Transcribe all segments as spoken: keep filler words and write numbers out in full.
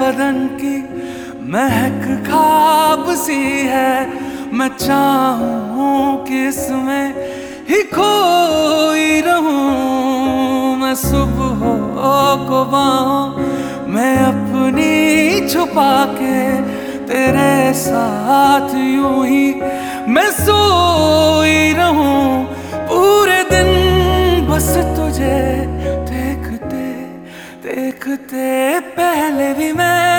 बदन की महक ख्वाब सी है। मैं चाहूं कि इसमें ही खोई रहूं। मैं सुबह को बाहों मैं अपनी छुपा के तेरे साथ यूं ही मैं सोई रहूं। पूरे दिन बस तुझे देखते देखते पहले भी मैं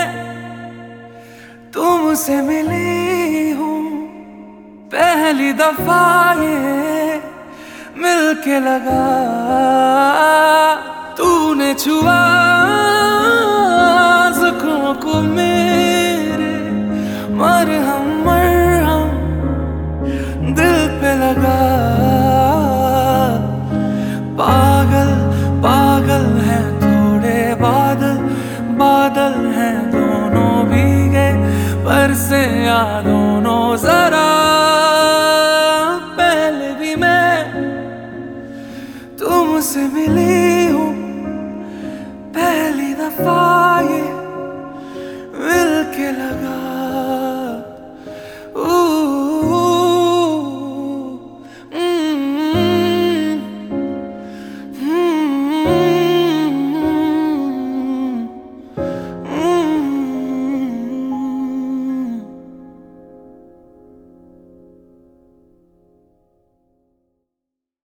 तुमसे मिली हूँ। पहली दफा ये मिलके लगा तूने छुआ ज़ख्मों को मेरे। मरहम मरहम दिल पे लगा। पागल पागल हैं थोड़े बादल, बादल हैं दोनों भीगे बरसे यादों